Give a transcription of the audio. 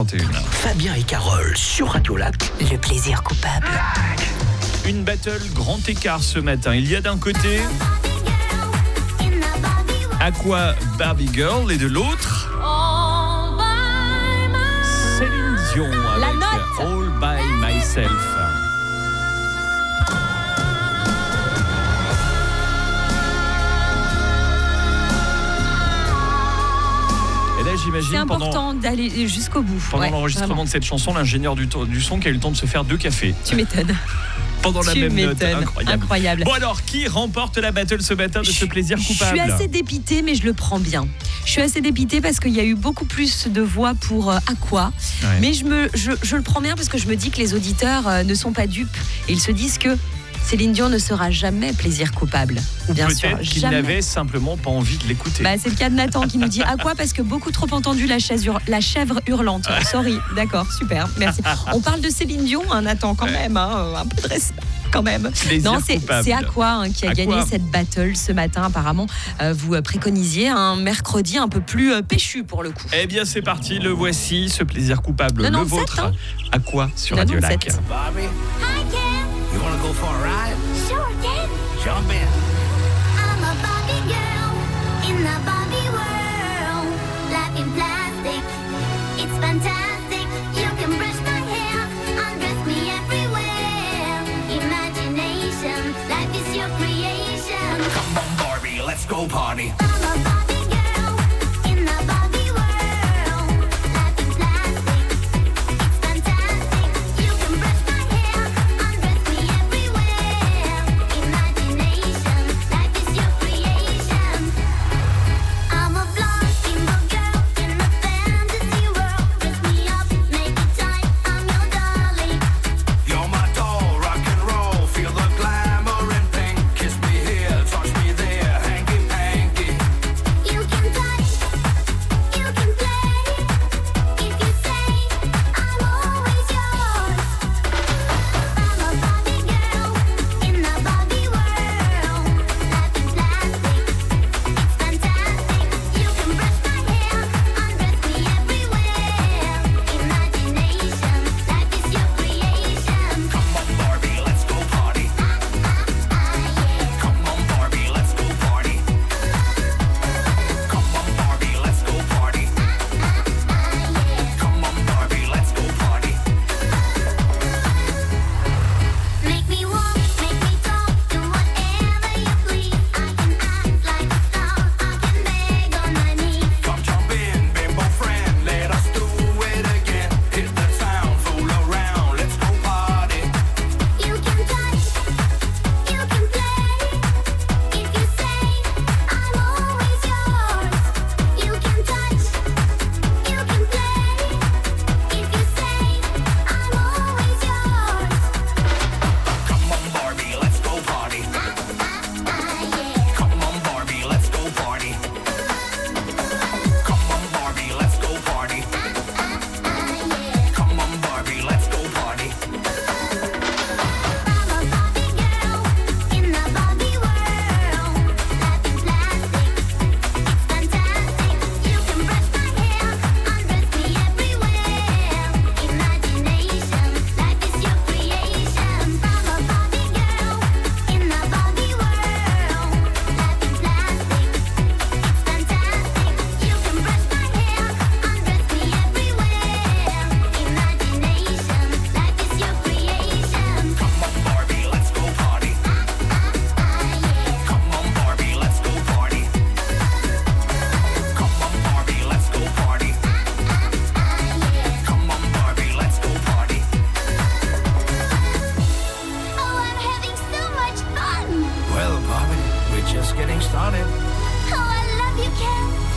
Fabien et Carole sur Radio Lac. Le plaisir coupable. Une battle grand écart ce matin. Il y a d'un côté Aqua Barbie Girl et de l'autre Céline Dion avec All by Myself. Et là, j'imagine c'est important d'aller jusqu'au bout. Pendant l'enregistrement vraiment. de cette chanson, l'ingénieur du son qui a eu le temps de se faire 2 cafés. Tu m'étonnes. Pendant la même note. Incroyable. Bon alors, qui remporte la battle ce matin de ce plaisir coupable ? Je suis assez dépitée, mais je le prends bien. Je suis assez dépitée parce qu'il y a eu beaucoup plus de voix pour Aqua. Ouais. Mais je le prends bien parce que je me dis que les auditeurs ne sont pas dupes. Et ils se disent que Céline Dion ne sera jamais plaisir coupable. Bien sûr, peut-être qu'il jamais. n'avait simplement pas envie de l'écouter. C'est le cas de Nathan qui nous dit Aqua parce que beaucoup trop entendu la chèvre hurlante. Sorry, d'accord, super, merci. On parle de Céline Dion, Nathan, quand même, un peu de respect. Quand même. Plaisir Non, coupable. c'est Aqua qui a gagné cette battle ce matin. Apparemment, vous préconisiez un mercredi un peu plus péchu pour le coup. Eh bien, c'est parti, le voici, ce plaisir coupable, 97, le vôtre. Aqua sur Radio 97. Lac. Barbie, Hi, Ken. you wanna go for a ride? Sure, Ken. Jump in. I'm a Barbie girl in the Barbie world. Life in plastic, it's fantastic. You can brush my hair, undress me everywhere. Imagination, life is your creation. Come on, Barbie, let's go party. I'm a Barbie girl in the Barbie world. Life in plastic, it's fantastic. You can brush my hair, undress me everywhere. Imagination, life is your creation. I'm a blonde steamboat girl in a fantasy world. Dress me up, make it tight, I'm your darling. You're my doll, rock and roll. Feel the glamour and pink. Kiss me here, touch me there. Hanky panky. You can touch, you can play. If you say I'm always yours. I'm a Barbie girl in the Barbie world. Life is plastic, it's fantastic. You can brush my hair, undress me everywhere. Imagination, life is your creation. Come on, Barbie, let's go party. Come on, Barbie, let's go party. Come on, Barbie, let's go party. Come on, Barbie, let's go party. Make me walk, make me talk, do whatever you please. I can act like a star, I can beg on my knees. Come jump in, bimbo friend, let us do it again. Hit the town, fool around, let's go party. You can touch, you can play. If you say I'm always yours. You can touch, you can play. If you say I'm always yours. Come on, Barbie, let's go party. Come on, Barbie, let's go party. Come on, Barbie, let's go party. Come on, Barbie, let's go party. I'm a Barbie girl in the Barbie world. Life is plastic, it's fantastic. You can brush my hair, undress me everywhere. Imagination, life is your creation. I'm a Barbie girl in the Barbie world. Life is plastic, it's fantastic. You can brush my hair, undress me everywhere. Imagination, life is your creation. Come on, Barbie, let's go party. Come on, Barbie, let's go party. Come on, Barbie, let's go party. Come on, Barbie, let's go party. Oh, I'm having so much fun. Well, Barbie, we're just getting started. Oh, I love you, Ken.